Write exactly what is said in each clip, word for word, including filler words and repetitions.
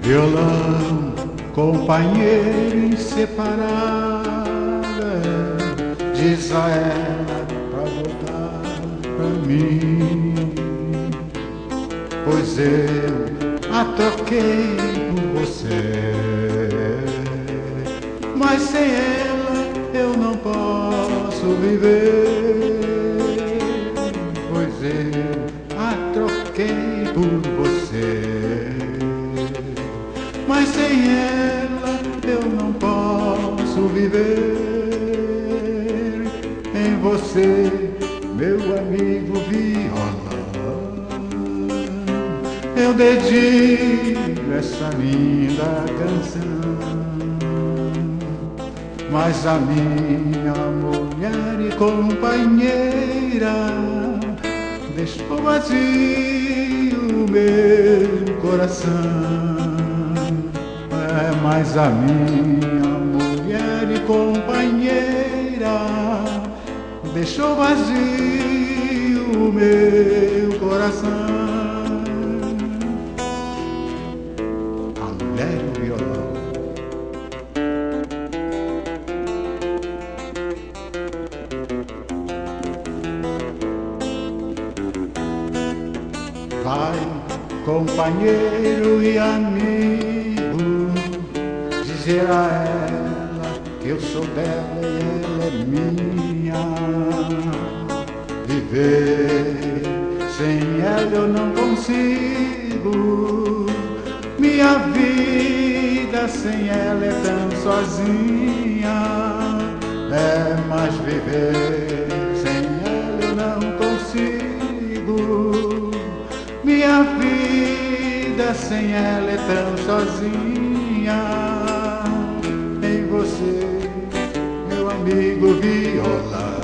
Violão, companheiro inseparável, diz a ela pra voltar pra mim, pois eu a troquei por você, mas sem ela eu não posso viver, pois eu a troquei por você, mas sem ela eu não posso viver. Em você, meu amigo viola, eu dedico essa linda canção, mas a minha mulher e companheira deixou vazio o meu coração. É, mas a minha mulher e companheira deixou vazio o meu coração. A mulher e o violão. Vai, companheiro e amigo, dizer a ela que eu sou dela e ela é minha. Viver sem ela eu não consigo, minha vida sem ela é tão sozinha. É, mas viver sem ela eu não consigo, minha vida sem ela é tão sozinha. Em você, meu amigo viola,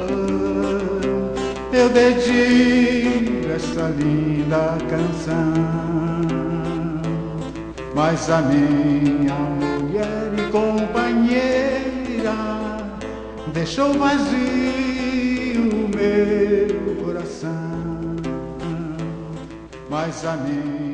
eu dedico essa linda canção, mas a minha mulher e companheira deixou vazio o meu coração. Mas a minha